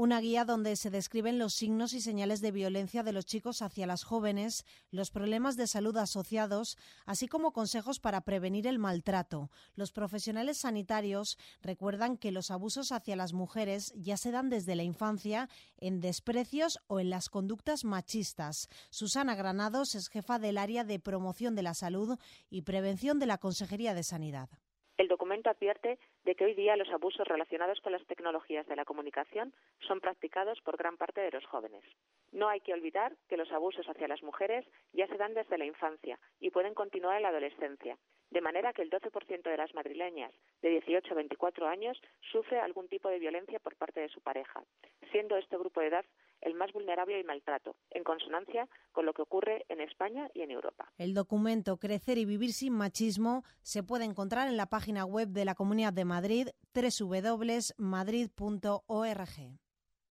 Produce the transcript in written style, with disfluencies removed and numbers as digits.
Una guía donde se describen los signos y señales de violencia de los chicos hacia las jóvenes, los problemas de salud asociados, así como consejos para prevenir el maltrato. Los profesionales sanitarios recuerdan que los abusos hacia las mujeres ya se dan desde la infancia en desprecios o en las conductas machistas. Susana Granados es jefa del área de promoción de la salud y prevención de la Consejería de Sanidad. El documento advierte de que hoy día los abusos relacionados con las tecnologías de la comunicación son practicados por gran parte de los jóvenes. No hay que olvidar que los abusos hacia las mujeres ya se dan desde la infancia y pueden continuar en la adolescencia, de manera que el 12% de las madrileñas de 18 a 24 años sufre algún tipo de violencia por parte de su pareja, siendo este grupo de edad el más vulnerable al maltrato, en consonancia con lo que ocurre en España y en Europa. El documento Crecer y vivir sin machismo se puede encontrar en la página web de la Comunidad de Madrid, www.madrid.org.